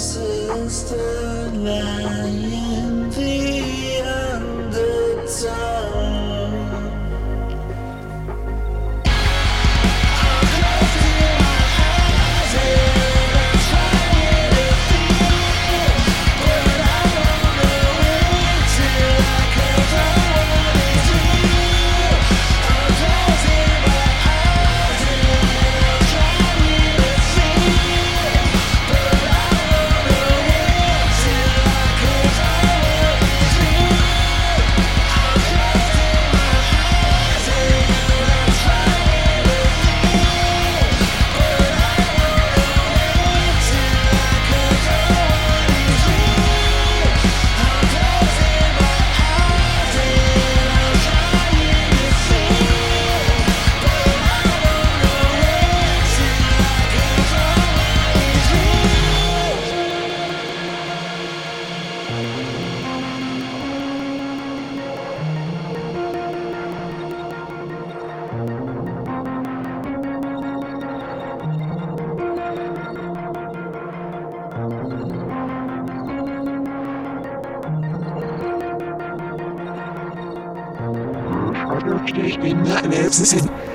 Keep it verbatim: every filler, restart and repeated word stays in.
sister lying beyond the town. I'm closing my eyes and I'm trying to feel, but I won't know until I close my eyes. I'm closing my eyes and I'm trying to feel, but I won't know until I close my eyes. I'm closing my eyes and I'm trying to feel, but I won't know until I close my eyes. I'm closing my eyes and I'm trying to feel, but I won't know until I close my Ich bin ein Erstes.